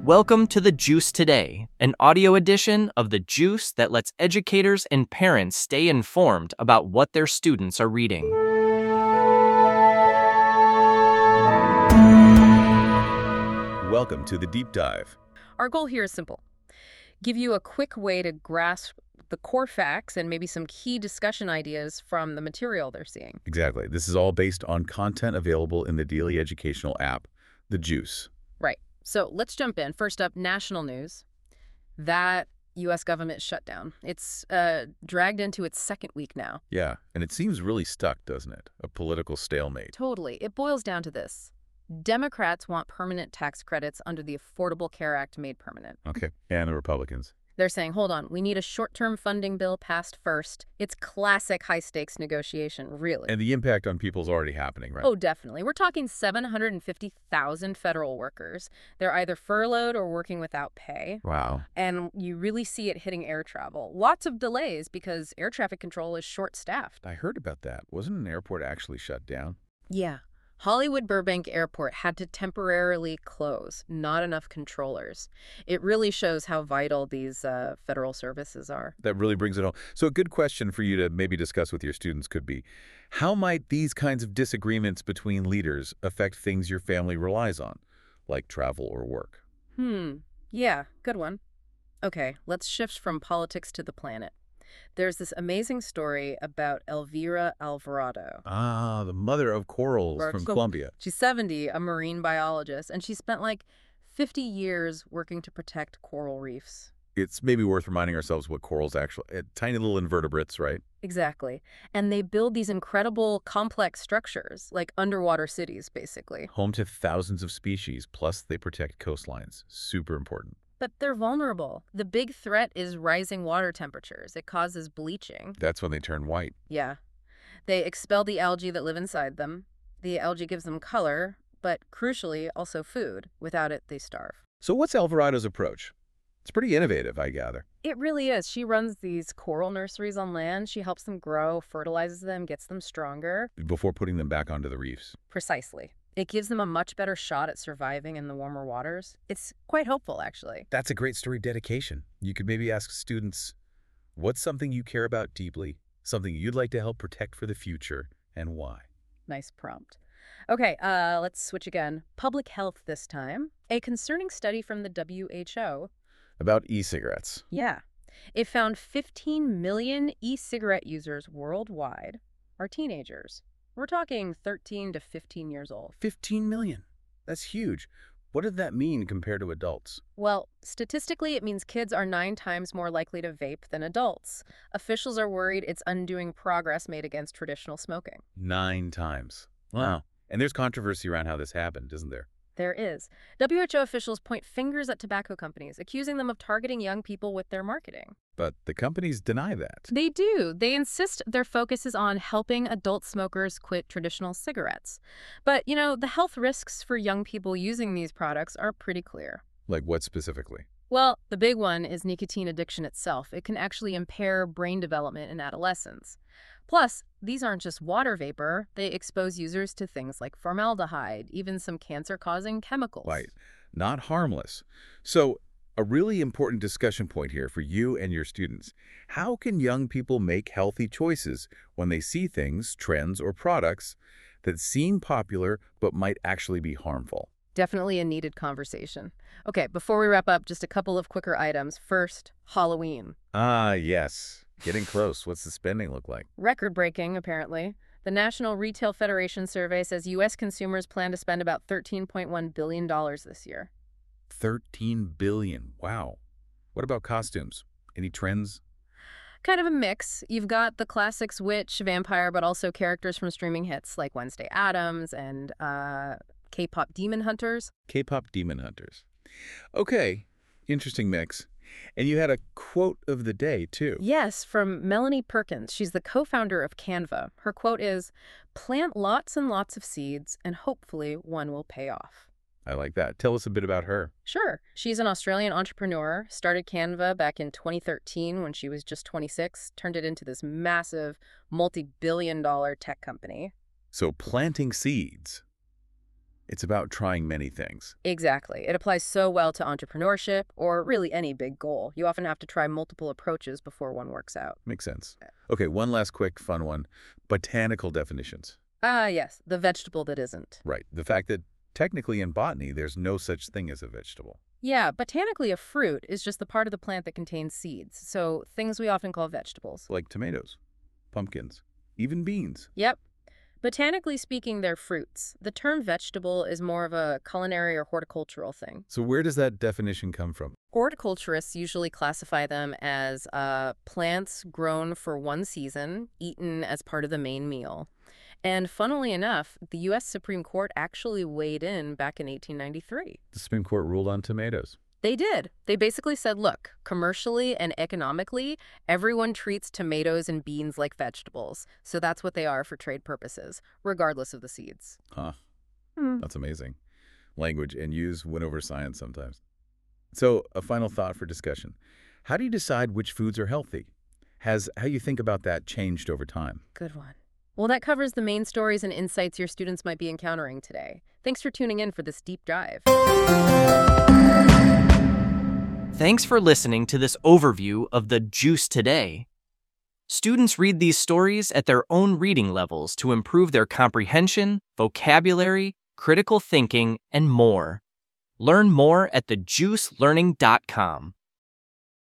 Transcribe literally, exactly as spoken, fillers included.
Welcome to The Juice Today, an audio edition of The Juice that lets educators and parents stay informed about what their students are reading. Welcome to the Deep Dive. Our goal here is simple. Give you a quick way to grasp the core facts and maybe some key discussion ideas from the material they're seeing. Exactly. This is all based on content available in the daily educational app, The Juice. Right. So let's jump in. First up, national news. That U S government shutdown. It's uh, dragged into its second week now. Yeah, and it seems really stuck, doesn't it? A political stalemate. Totally. It boils down to this. Democrats want permanent tax credits under the Affordable Care Act made permanent. Okay. And the Republicans. They're saying, hold on, we need a short-term funding bill passed first. It's classic high-stakes negotiation, really. And the impact on people's already happening, right? Oh, definitely. We're talking seven hundred fifty thousand federal workers. They're either furloughed or working without pay. Wow. And you really see it hitting air travel. Lots of delays because air traffic control is short-staffed. I heard about that. Wasn't an airport actually shut down? Yeah. Hollywood Burbank Airport had to temporarily close. Not enough controllers. It really shows how vital these uh, federal services are. That really brings it home. So a good question for you to maybe discuss with your students could be, how might these kinds of disagreements between leaders affect things your family relies on, like travel or work? Hmm. Yeah, good one. Okay, let's shift from politics to the planet. There's this amazing story about Elvira Alvarado. Ah, the mother of corals Or- from so- Colombia. She's seventy, a marine biologist, and she spent like fifty years working to protect coral reefs. It's maybe worth reminding ourselves what corals actually, uh, tiny little invertebrates, right? Exactly. And they build these incredible complex structures, like underwater cities, basically. Home to thousands of species, plus they protect coastlines. Super important. But they're vulnerable. The big threat is rising water temperatures. It causes bleaching. That's when they turn white. Yeah. They expel the algae that live inside them. The algae gives them color, but crucially, also food. Without it, they starve. So what's Alvarado's approach? It's pretty innovative, I gather. It really is. She runs these coral nurseries on land. She helps them grow, fertilizes them, gets them stronger. Before putting them back onto the reefs. Precisely. It gives them a much better shot at surviving in the warmer waters. It's quite hopeful, actually. That's a great story of dedication. You could maybe ask students, what's something you care about deeply, something you'd like to help protect for the future, and why? Nice prompt. Okay, uh, let's switch again. Public health this time. A concerning study from the W H O. About e-cigarettes. Yeah. It found fifteen million e-cigarette users worldwide are teenagers. We're talking thirteen to fifteen years old. fifteen million. That's huge. What did that mean compared to adults? Well, statistically, it means kids are nine times more likely to vape than adults. Officials are worried it's undoing progress made against traditional smoking. Nine times. Wow. And there's controversy around how this happened, isn't there? There is. W H O officials point fingers at tobacco companies, accusing them of targeting young people with their marketing. But the companies deny that. They do. They insist their focus is on helping adult smokers quit traditional cigarettes. But, you know, the health risks for young people using these products are pretty clear. Like what specifically? Well, the big one is nicotine addiction itself. It can actually impair brain development in adolescents. Plus, these aren't just water vapor. They expose users to things like formaldehyde, even some cancer-causing chemicals. Right. Not harmless. So, a really important discussion point here for you and your students. How can young people make healthy choices when they see things, trends, or products that seem popular but might actually be harmful? Definitely a needed conversation. Okay, before we wrap up, just a couple of quicker items. First, Halloween. Ah, yes. Getting close. What's the spending look like? Record-breaking, apparently. The National Retail Federation survey says U S consumers plan to spend about thirteen point one billion dollars this year. thirteen billion dollars. Wow. What about costumes? Any trends? Kind of a mix. You've got the classics witch, vampire, but also characters from streaming hits like Wednesday Addams and uh, K-pop demon hunters. K-pop demon hunters. Okay. Interesting mix. And you had a quote of the day, too. Yes, from Melanie Perkins. She's the co-founder of Canva. Her quote is, "Plant lots and lots of seeds, and hopefully one will pay off." I like that. Tell us a bit about her. Sure. She's an Australian entrepreneur, started Canva back in twenty thirteen when she was just twenty-six, turned it into this massive multi-billion dollar tech company. So planting seeds. It's about trying many things. Exactly. It applies so well to entrepreneurship or really any big goal. You often have to try multiple approaches before one works out. Makes sense. Okay, one last quick fun one. Botanical definitions. Ah, yes, the vegetable that isn't. Right. The fact that technically in botany, there's no such thing as a vegetable. Yeah, botanically a fruit is just the part of the plant that contains seeds, so things we often call vegetables. Like tomatoes, pumpkins, even beans. Yep. Botanically speaking, they're fruits. The term vegetable is more of a culinary or horticultural thing. So where does that definition come from? Horticulturists usually classify them as uh, plants grown for one season, eaten as part of the main meal. And funnily enough, the U S Supreme Court actually weighed in back in eighteen ninety-three. The Supreme Court ruled on tomatoes. They did. They basically said, look, commercially and economically, everyone treats tomatoes and beans like vegetables. So that's what they are for trade purposes, regardless of the seeds. Huh. Hmm. That's amazing. Language and use win over science sometimes. So a final thought for discussion. How do you decide which foods are healthy? Has how you think about that changed over time? Good one. Well, that covers the main stories and insights your students might be encountering today. Thanks for tuning in for this deep dive. Thanks for listening to this overview of the Juice Today. Students read these stories at their own reading levels to improve their comprehension, vocabulary, critical thinking, and more. Learn more at the juice learning dot com.